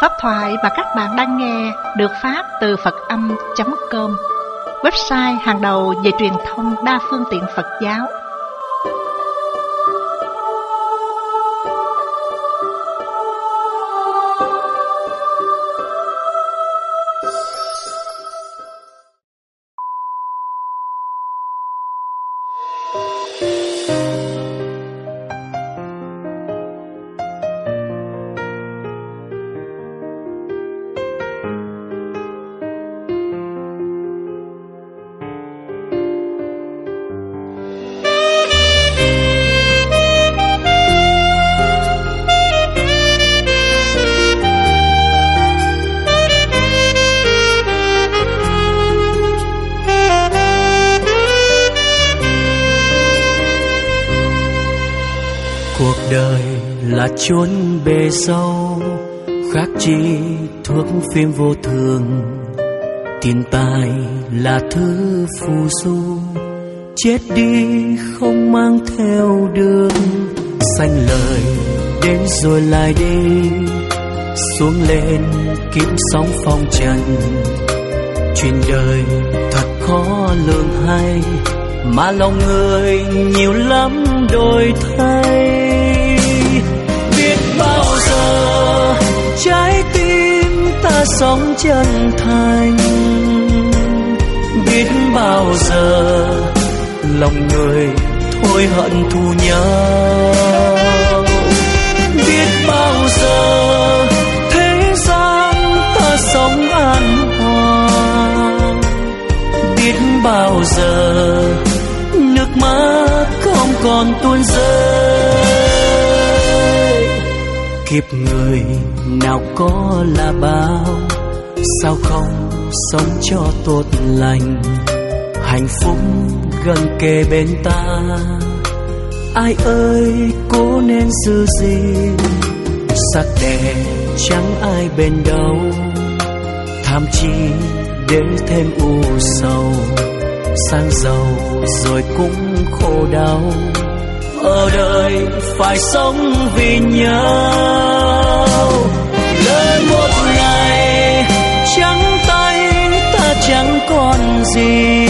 Pháp thoại mà các bạn đang nghe được phát từ Phật-âm.com, website hàng đầu về truyền thông đa phương tiện Phật giáo. Cuộc đời là chốn bề sâu, khác chi thuốc phim vô thường. Tiền tài là thứ phù du, chết đi không mang theo đường. Sanh lời đến rồi lại đi, xuống lên kiếp sóng phong trần. Chuyện đời thật khó lường hay, mà lòng người nhiều lắm đổi thay. Biết bao giờ trái tim ta sống chân thành, biết bao giờ lòng người thôi hận thù nhau. Biết bao giờ thế gian ta sống an hòa, biết bao giờ nước mắt không còn tuôn rơi. Kiếp người nào có là bao, sao không sống cho tốt lành. Hạnh phúc gần kề bên ta, ai ơi cố nên giữ gìn. Sắc đẹp chẳng ai bên đâu, tham chi để thêm u sầu. Sang giàu rồi cũng khổ đau, ở đời phải sống vì nhau. Lỡ một ngày trắng tay ta chẳng còn gì,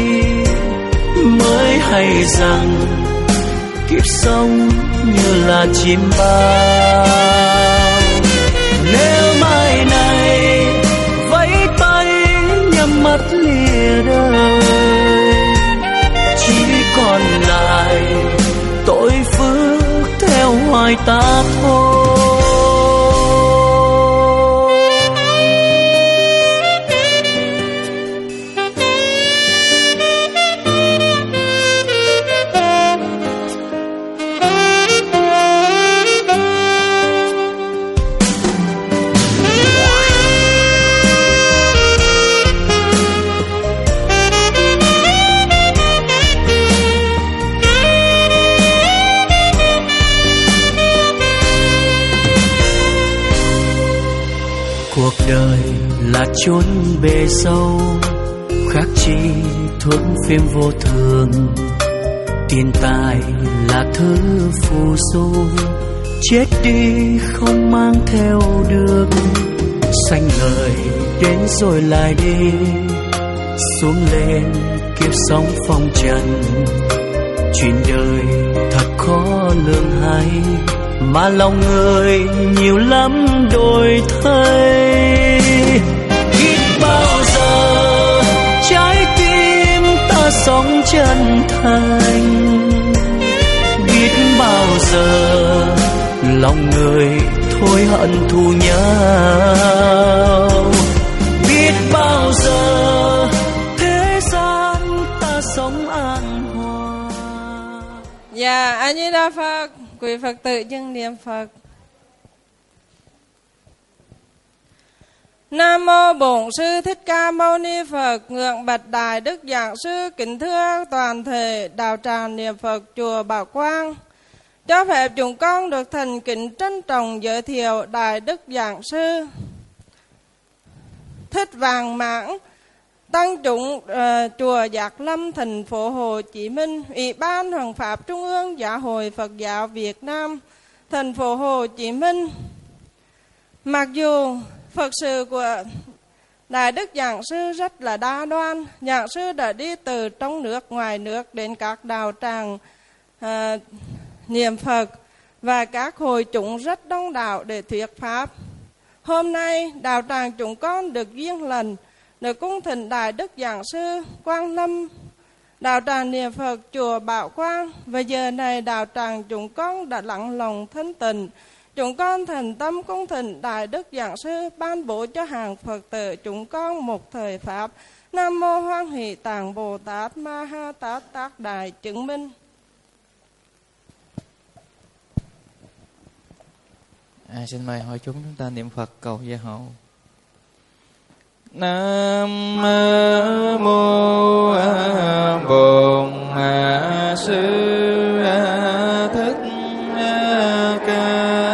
mới hay rằng kiếp sống như là chim bao. Nếu mai này vẫy tay nhắm mắt lìa đời, chỉ còn lại tội phước theo hoài ta thôi. Cuộc đời là chốn bề sâu, khác chi thuốc phim vô thường. Tiền tài là thứ phù du, chết đi không mang theo được. Sanh lời đến rồi lại đi, xuống lên kiếp sống phong trần. Chuyện đời thật khó lường hay, mà lòng người nhiều lắm đổi thay. Biết bao giờ trái tim ta sống chân thành, biết bao giờ lòng người thôi hận thù nhau. Biết bao giờ thế gian ta sống an hòa. Dạ, A Di Đà Phật. Quý Phật tử dân niệm Phật. Nam mô Bổn Sư Thích Ca Mâu Ni Phật. Ngưỡng bạch Đại Đức Giảng Sư, kính thưa toàn thể đạo tràng niệm Phật chùa Bảo Quang. Cho phép chúng con được thành kính trân trọng giới thiệu Đại Đức Giảng Sư Thích Vàng Mãng, tăng chúng chùa Giác Lâm, thành phố Hồ Chí Minh, Ủy ban Hoàng pháp Trung ương Giáo hội Phật giáo Việt Nam, thành phố Hồ Chí Minh. Mặc dù Phật sự của Đại Đức Giảng Sư rất là đa đoan, Giảng Sư đã đi từ trong nước, ngoài nước đến các đạo tràng niệm Phật và các hội chúng rất đông đảo để thuyết pháp. Hôm nay đạo tràng chúng con được duyên lần được cung thỉnh Đại Đức Giảng Sư Quang Lâm đạo tràng niệm Phật chùa Bảo Quang, và giờ này đạo tràng chúng con đã lặng lòng thanh tịnh. Chúng con thành tâm cung thỉnh Đại Đức Giảng Sư ban bố cho hàng Phật tử chúng con một thời pháp. Nam mô Hoan Hỷ Tạng Bồ Tát Ma Ha Tát Tác Đại chứng minh. Xin mời hội chúng ta niệm Phật cầu gia hộ. Nam mô Bổn Sư Thích Ca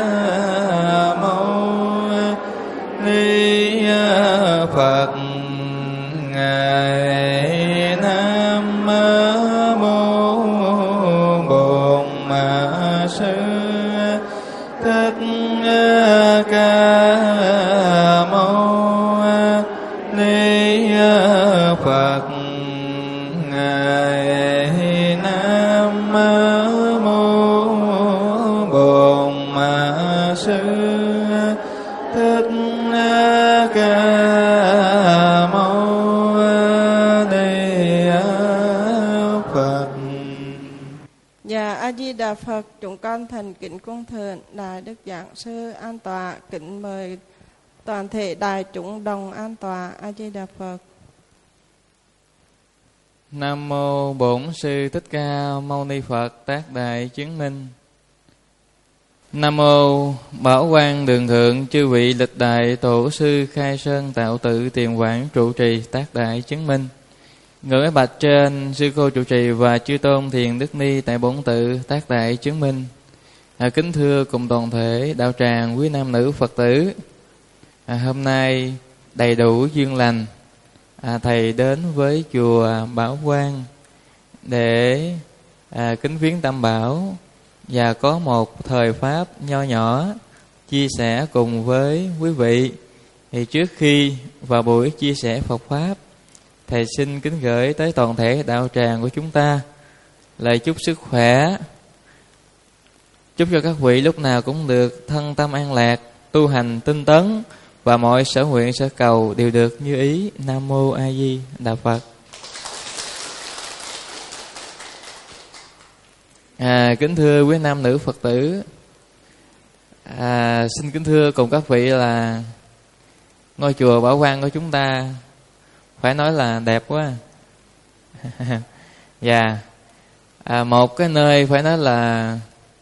Mâu Ni Phật. Nam mô Bổn Sư Thích Ca Mâu Ni Phật. Nam mô Bổn Sư Thích Ca Mâu Ni Phật. Dạ A Di Đà Phật, chúng con thành kính cung thỉnh Đại Đức Giảng Sư an tọa, kính mời toàn thể đại chúng đồng an tọa. A Di Đà Phật. Nam mô Bổn Sư Thích Ca Mâu Ni Phật. Tác Đại chứng minh. Nam mô Bảo Quang Đường Thượng chư vị lịch đại tổ sư khai sơn tạo tự tiền quảng trụ trì. Tác Đại chứng minh. Ngưỡng bạch trên sư cô trụ trì và chư tôn thiền đức ni tại bổn tự. Tác Đại chứng minh. Kính thưa cùng toàn thể đạo tràng quý nam nữ Phật tử, hôm nay đầy đủ duyên lành, thầy đến với chùa Bảo Quang để kính viếng Tam Bảo và có một thời pháp nho nhỏ chia sẻ cùng với quý vị. Thì trước khi vào buổi chia sẻ Phật pháp, thầy xin kính gửi tới toàn thể đạo tràng của chúng ta lời chúc sức khỏe, chúc cho các vị lúc nào cũng được thân tâm an lạc, tu hành tinh tấn và mọi sở nguyện sở cầu đều được như ý. Nam mô A Di Đà Phật. Kính thưa quý nam nữ Phật tử, xin kính thưa cùng các vị là ngôi chùa Bảo Quang của chúng ta phải nói là đẹp quá. Và một cái nơi phải nói là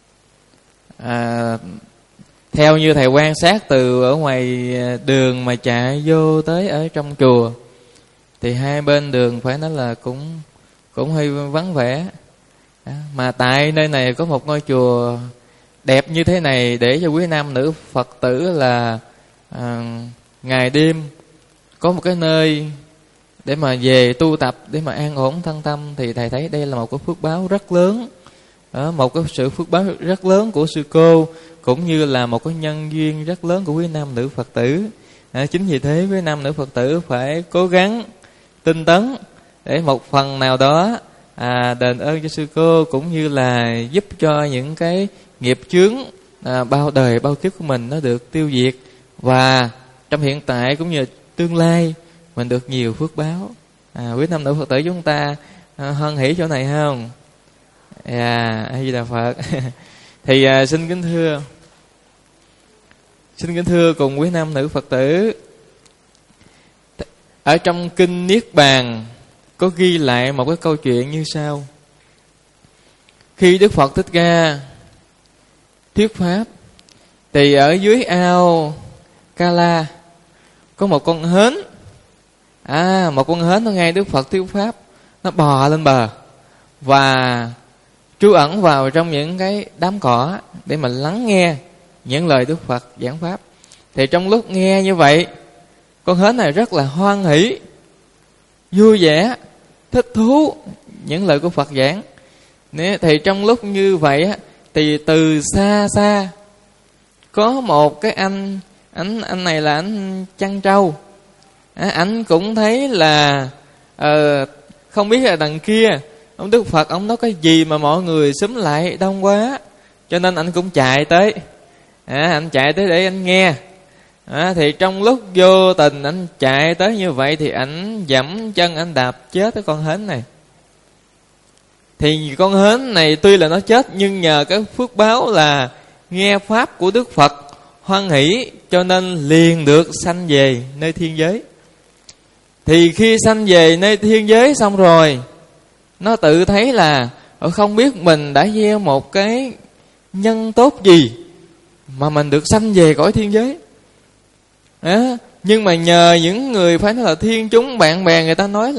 theo như thầy quan sát từ ở ngoài đường mà chạy vô tới ở trong chùa thì hai bên đường phải nói là cũng hơi vắng vẻ. Mà tại nơi này có một ngôi chùa đẹp như thế này để cho quý nam nữ Phật tử là ngày đêm có một cái nơi để mà về tu tập, để mà an ổn thân tâm, thì thầy thấy đây là một cái phước báo rất lớn, một cái sự phước báo rất lớn của sư cô, cũng như là một cái nhân duyên rất lớn của quý nam nữ Phật tử. Chính vì thế quý nam nữ Phật tử phải cố gắng tinh tấn để một phần nào đó đền ơn cho sư cô, cũng như là giúp cho những cái nghiệp chướng bao đời bao kiếp của mình nó được tiêu diệt, và trong hiện tại cũng như tương lai mình được nhiều phước báo. Quý nam nữ Phật tử chúng ta hoan hỷ chỗ này không? A Di Đà Phật. Thì xin kính thưa cùng quý nam nữ Phật tử, ở trong kinh Niết Bàn có ghi lại một cái câu chuyện như sau. Khi Đức Phật Thích Ca thuyết pháp thì ở dưới ao Ca-la có một con hến. Một con hến nó nghe Đức Phật thuyết pháp, nó bò lên bờ và trú ẩn vào trong những cái đám cỏ để mà lắng nghe những lời Đức Phật giảng pháp. Thì trong lúc nghe như vậy, con hến này rất là hoan hỷ, vui vẻ, thích thú những lời của Phật giảng. Thì trong lúc như vậy thì từ xa xa có một cái anh anh này là anh chăn trâu. Anh cũng thấy là không biết là đằng kia ông Đức Phật ông nói cái gì mà mọi người xúm lại đông quá, cho nên anh cũng chạy tới. Anh chạy tới để anh nghe. Thì trong lúc vô tình anh chạy tới như vậy thì anh dẫm chân anh đạp chết cái con hến này. Thì con hến này tuy là nó chết, nhưng nhờ cái phước báo là nghe pháp của Đức Phật hoan hỷ, cho nên liền được sanh về nơi thiên giới. Thì khi sanh về nơi thiên giới xong rồi, nó tự thấy là không biết mình đã gieo một cái nhân tốt gì mà mình được sanh về cõi thiên giới. Nhưng mà nhờ những người phải nói là thiên chúng bạn bè, người ta nói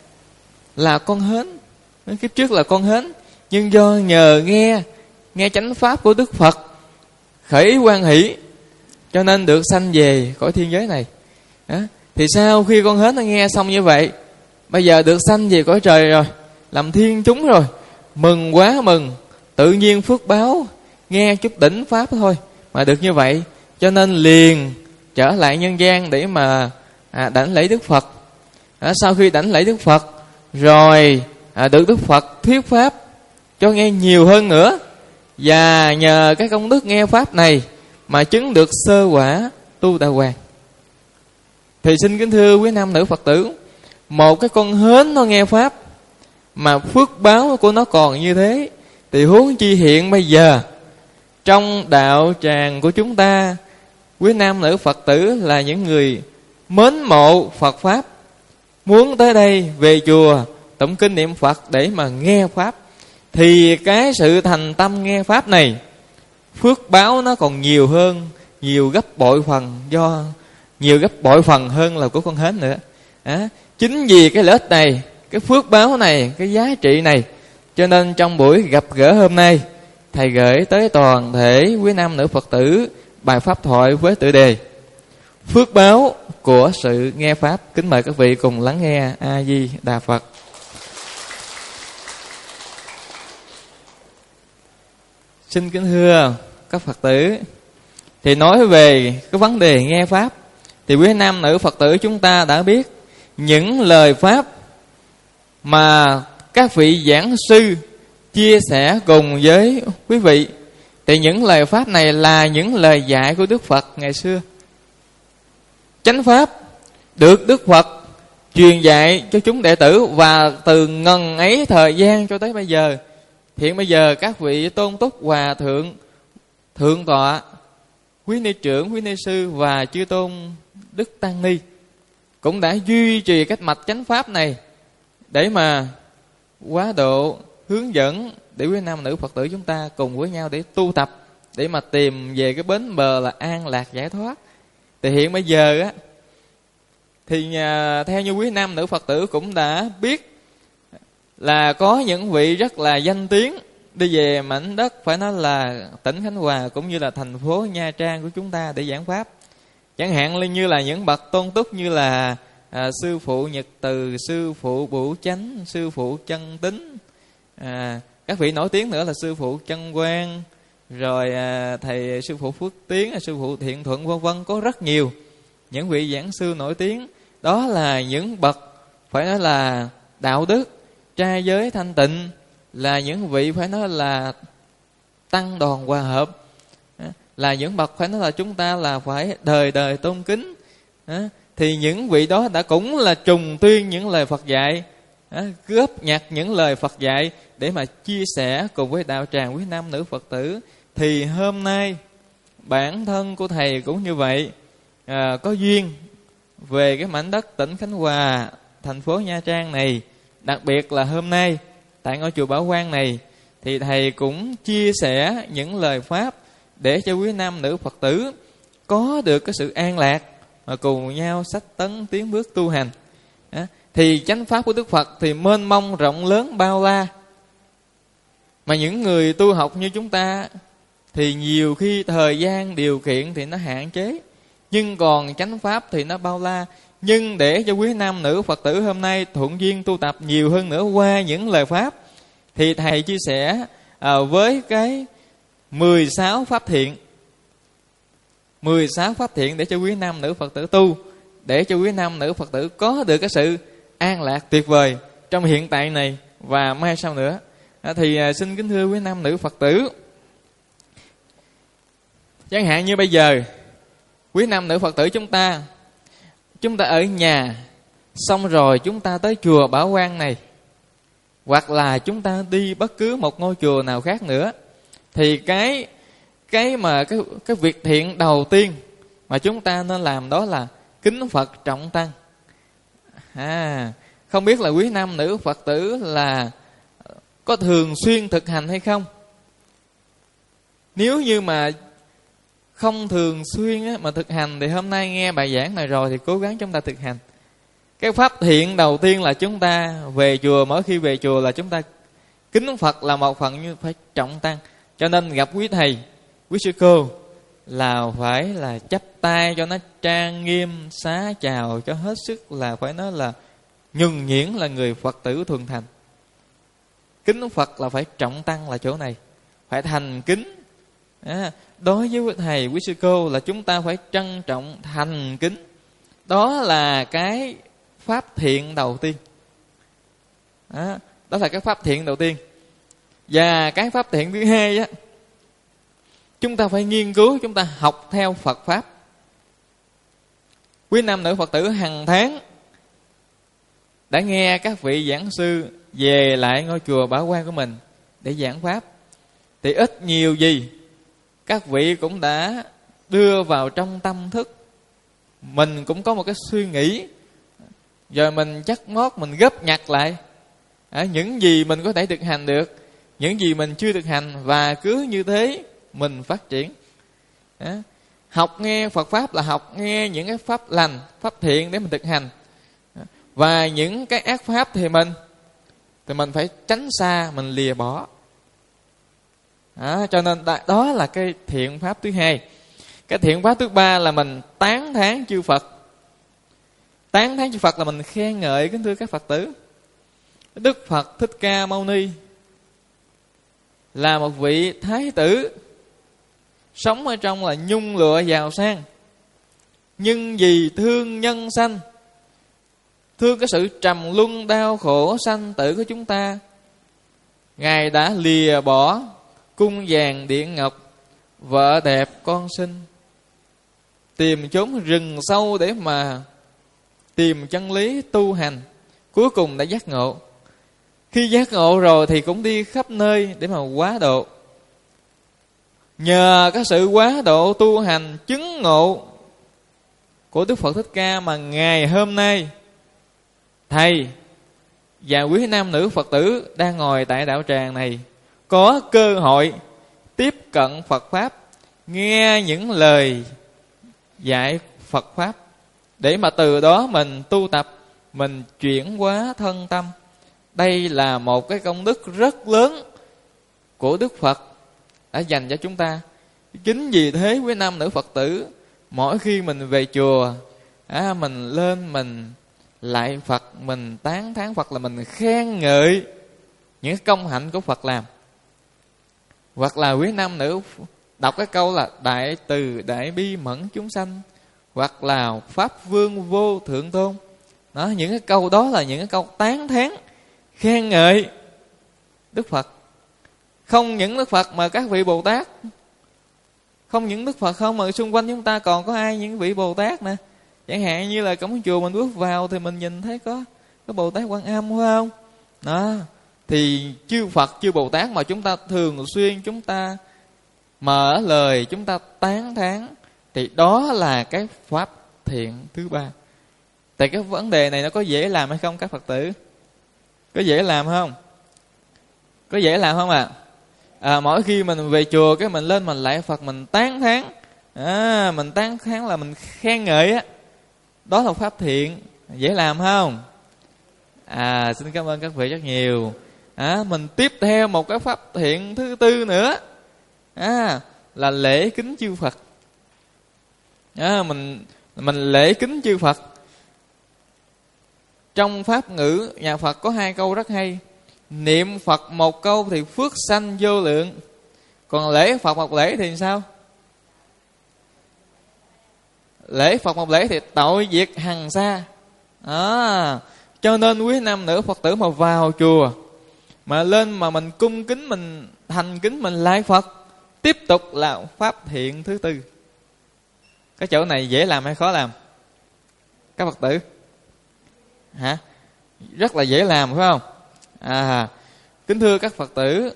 là con hến, kiếp trước là con hến, nhưng do nhờ nghe chánh pháp của Đức Phật khởi hoan hỷ, cho nên được sanh về cõi thiên giới này. Thì sau khi con hến nó nghe xong như vậy, bây giờ được sanh về cõi trời rồi, làm thiên chúng rồi, mừng quá mừng. Tự nhiên phước báo nghe chút đỉnh pháp thôi mà được như vậy, cho nên liền trở lại nhân gian để mà đảnh lễ Đức Phật. Sau khi đảnh lễ Đức Phật rồi, được Đức Phật thuyết pháp cho nghe nhiều hơn nữa, và nhờ cái công đức nghe pháp này mà chứng được sơ quả Tu Đà Hoàng. Thì xin kính thưa quý nam nữ Phật tử, một cái con hến nó nghe pháp mà phước báo của nó còn như thế, thì huống chi hiện bây giờ trong đạo tràng của chúng ta, quý nam nữ Phật tử là những người mến mộ Phật pháp, muốn tới đây về chùa tụng kinh niệm Phật để mà nghe pháp, thì cái sự thành tâm nghe pháp này, phước báo nó còn nhiều hơn, nhiều gấp bội phần, do nhiều gấp bội phần hơn là của con hến nữa. Chính vì cái lợi ích này, cái phước báo này, cái giá trị này, cho nên trong buổi gặp gỡ hôm nay, thầy gửi tới toàn thể quý nam nữ Phật tử bài pháp thoại với tựa đề Phước báo của sự nghe pháp. Kính mời các vị cùng lắng nghe. A Di Đà Phật. Xin kính thưa các Phật tử, thì nói về cái vấn đề nghe pháp, thì quý nam nữ Phật tử chúng ta đã biết những lời pháp mà các vị giảng sư chia sẻ cùng với quý vị. Thì những lời pháp này là những lời dạy của Đức Phật ngày xưa. Chánh pháp được Đức Phật truyền dạy cho chúng đệ tử, và từ ngần ấy thời gian cho tới bây giờ, hiện bây giờ các vị tôn túc hòa thượng, thượng tọa, quý ni trưởng, quý ni sư và chư tôn đức tăng ni cũng đã duy trì cách mạch chánh pháp này để mà hóa độ, hướng dẫn để quý nam nữ Phật tử chúng ta cùng với nhau để tu tập, để mà tìm về cái bến bờ là an lạc giải thoát. Thì hiện bây giờ á, thì theo như quý nam nữ Phật tử cũng đã biết là có những vị rất là danh tiếng đi về mảnh đất phải nói là tỉnh Khánh Hòa cũng như là thành phố Nha Trang của chúng ta để giảng pháp. Chẳng hạn như là những bậc tôn túc như là sư phụ Nhật Từ, sư phụ Bửu Chánh, sư phụ Chân Tính, các vị nổi tiếng nữa là sư phụ Chân Quang, rồi thầy sư phụ Phước Tiến, sư phụ Thiện Thuận, vân vân. Có rất nhiều những vị giảng sư nổi tiếng. Đó là những bậc phải nói là đạo đức, trai giới thanh tịnh, là những vị phải nói là tăng đoàn hòa hợp, là những bậc phải nói là chúng ta là phải đời đời tôn kính. Thì những vị đó đã cũng là trùng tuyên những lời Phật dạy, góp nhặt những lời Phật dạy để mà chia sẻ cùng với đạo tràng quý nam nữ Phật tử. Thì hôm nay bản thân của thầy cũng như vậy, có duyên về cái mảnh đất tỉnh Khánh Hòa, thành phố Nha Trang này. Đặc biệt là hôm nay tại ngôi chùa Bảo Quang này, thì thầy cũng chia sẻ những lời pháp để cho quý nam nữ Phật tử có được cái sự an lạc mà cùng nhau xách tấn tiến bước tu hành. Thì chánh pháp của Đức Phật thì mênh mông rộng lớn bao la, mà những người tu học như chúng ta thì nhiều khi thời gian điều kiện thì nó hạn chế, nhưng còn chánh pháp thì nó bao la. Nhưng để cho quý nam nữ Phật tử hôm nay thuận duyên tu tập nhiều hơn nữa qua những lời pháp, thì thầy chia sẻ với cái 16 pháp thiện. 16 pháp thiện để cho quý nam nữ Phật tử tu, để cho quý nam nữ Phật tử có được cái sự an lạc tuyệt vời trong hiện tại này và mai sau nữa. Thì xin kính thưa quý nam nữ Phật tử, chẳng hạn như bây giờ quý nam nữ Phật tử chúng ta ở nhà, xong rồi chúng ta tới chùa Bảo Quang này, hoặc là chúng ta đi bất cứ một ngôi chùa nào khác nữa, thì cái việc thiện đầu tiên mà chúng ta nên làm đó là kính Phật trọng tăng. Không biết là quý nam nữ Phật tử là có thường xuyên thực hành hay không? Nếu như mà không thường xuyên mà thực hành thì hôm nay nghe bài giảng này rồi thì cố gắng chúng ta thực hành. Cái pháp thiện đầu tiên là chúng ta về chùa, mỗi khi về chùa là chúng ta kính Phật là một phần như phải trọng tăng. Cho nên gặp quý thầy, quý sư cô là phải là chắp tay cho nó trang nghiêm, xá chào cho hết sức, là phải nói là nhuần nhuyễn là người Phật tử thuần thành. Kính Phật là phải trọng tăng là chỗ này, phải thành kính. Đối với quý thầy, quý sư cô là chúng ta phải trân trọng thành kính. Đó là cái pháp thiện đầu tiên. Đó là cái pháp thiện đầu tiên. Và cái pháp thiện thứ hai á, chúng ta phải nghiên cứu, chúng ta học theo Phật Pháp. Quý nam nữ Phật tử hàng tháng đã nghe các vị giảng sư về lại ngôi chùa Bảo Quang của mình để giảng Pháp, thì ít nhiều gì các vị cũng đã đưa vào trong tâm thức. Mình cũng có một cái suy nghĩ, rồi mình chắc mót, mình góp nhặt lại những gì mình có thể thực hành được, những gì mình chưa thực hành, và cứ như thế mình phát triển. Học nghe Phật Pháp là học nghe những cái pháp lành, pháp thiện để mình thực hành. Và những cái ác pháp thì mình phải tránh xa, mình lìa bỏ. Cho nên đó là cái thiện pháp thứ hai. Cái thiện pháp thứ ba là mình tán thán chư Phật. Tán thán chư Phật là mình khen ngợi, kính thưa các Phật tử. Đức Phật Thích Ca Mâu Ni là một vị thái tử, sống ở trong là nhung lụa giàu sang, nhưng vì thương nhân sanh, thương cái sự trầm luân đau khổ sanh tử của chúng ta, Ngài đã lìa bỏ cung vàng điện ngọc, vợ đẹp con xinh, tìm chốn rừng sâu để mà tìm chân lý tu hành. Cuối cùng đã giác ngộ. Khi giác ngộ rồi thì cũng đi khắp nơi để mà hóa độ. Nhờ cái sự hóa độ tu hành chứng ngộ của Đức Phật Thích Ca mà ngày hôm nay thầy và quý nam nữ Phật tử đang ngồi tại đạo tràng này có cơ hội tiếp cận Phật Pháp, nghe những lời dạy Phật Pháp, để mà từ đó mình tu tập, mình chuyển hóa thân tâm. Đây là một cái công đức rất lớn của Đức Phật đã dành cho chúng ta. Chính vì thế quý nam nữ Phật tử, mỗi khi mình về chùa, mình lên mình lạy Phật, mình tán thán Phật, là mình khen ngợi những công hạnh của Phật làm. Hoặc là quý nam nữ đọc cái câu là đại từ đại bi mẫn chúng sanh, hoặc là Pháp Vương vô thượng tôn. Đó, những cái câu đó là những cái câu tán thán, khen ngợi Đức Phật. Không những Đức Phật mà các vị Bồ Tát. Không những Đức Phật không, mà xung quanh chúng ta còn có ai, những vị Bồ Tát nè. Chẳng hạn như là cổng chùa mình bước vào thì mình nhìn thấy có Bồ Tát Quan Âm, phải không? Đó, thì chư Phật, chư Bồ Tát mà chúng ta thường xuyên chúng ta mở lời, chúng ta tán thán, thì đó là cái pháp thiện thứ ba. Tại cái vấn đề này nó có dễ làm hay không các Phật tử? Có dễ làm không? Có dễ làm không ạ? Mỗi khi mình về chùa cái mình lên mình lạy Phật, mình tán thán, mình tán thán là mình khen ngợi á, đó là pháp thiện. Dễ làm không? Xin cảm ơn các vị rất nhiều. Mình tiếp theo một cái pháp thiện thứ tư nữa, là lễ kính chư Phật. Mình lễ kính chư Phật. Trong pháp ngữ nhà Phật có hai câu rất hay. Niệm Phật một câu thì phước sanh vô lượng, còn lễ Phật một lễ thì sao? lễ Phật một lễ thì tội diệt hằng sa. Cho nên quý nam nữ Phật tử mà vào chùa mà lên mà mình cung kính, mình thành kính, mình lại Phật, tiếp tục là pháp thiện thứ tư. Cái chỗ này dễ làm hay khó làm các Phật tử? Rất là dễ làm phải không? Kính thưa các Phật tử,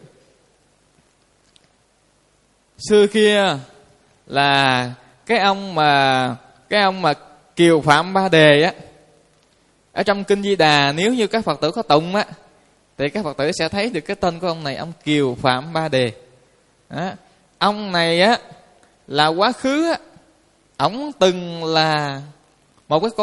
xưa kia là cái ông mà Kiều Phạm Ba Đề á, ở trong kinh Di Đà, nếu như các Phật tử có tụng á thì các Phật tử sẽ thấy được cái tên của ông này, ông Kiều Phạm Ba Đề. Ông này á là quá khứ á, ổng từng là một cái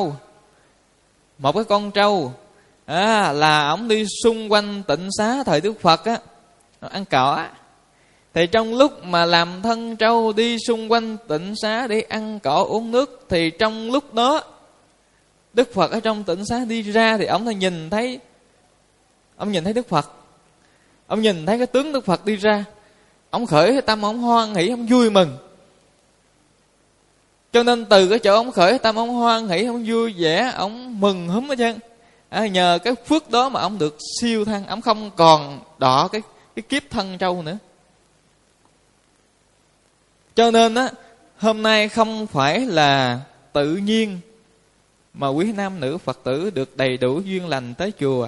con trâu là ổng đi xung quanh tịnh xá thời Đức Phật á, ăn cỏ. Thì trong lúc mà làm thân trâu đi xung quanh tịnh xá để ăn cỏ uống nước, thì trong lúc đó Đức Phật ở trong tịnh xá đi ra, thì ông nhìn thấy Đức Phật, ông nhìn thấy cái tướng Đức Phật đi ra, ông khởi cái tâm, ông hoan hỷ, ông vui mừng. Cho nên từ cái chỗ ông khởi cái tâm, ông hoan hỷ, ông vui vẻ, ông mừng húm hết trơn. Nhờ cái phước đó mà ông được siêu thăng, ông không còn đọ cái kiếp thân trâu nữa. Cho nên á, hôm nay không phải là tự nhiên mà quý nam nữ Phật tử được đầy đủ duyên lành tới chùa,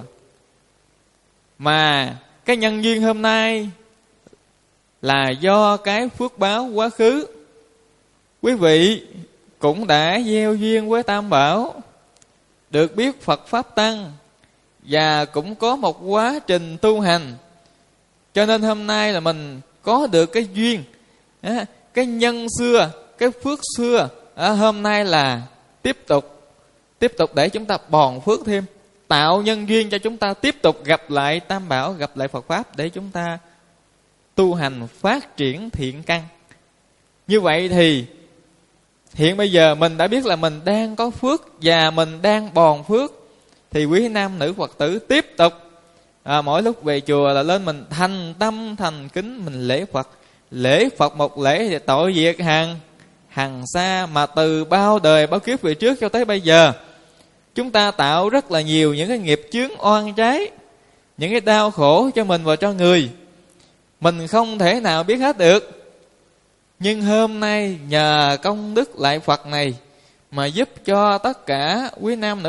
mà cái nhân duyên hôm nay là do cái phước báo quá khứ. Quý vị cũng đã gieo duyên với Tam Bảo, được biết Phật Pháp Tăng, và cũng có một quá trình tu hành. Cho nên hôm nay là mình có được cái duyên, cái nhân xưa, cái phước xưa, hôm nay là tiếp tục để chúng ta bòn phước thêm, tạo nhân duyên cho chúng ta tiếp tục gặp lại Tam Bảo, gặp lại Phật Pháp, để chúng ta tu hành phát triển thiện căn. Như vậy thì hiện bây giờ mình đã biết là mình đang có phước và mình đang bòn phước, thì quý nam nữ Phật tử tiếp tục mỗi lúc về chùa là lên mình thành tâm thành kính, mình lễ Phật. Lễ Phật một lễ thì tội diệt hằng sa, mà từ bao đời bao kiếp về trước cho tới bây giờ chúng ta tạo rất là nhiều những cái nghiệp chướng oan trái, những cái đau khổ cho mình và cho người, mình không thể nào biết hết được. Nhưng hôm nay nhờ công đức lại Phật này mà giúp cho tất cả quý nam nữ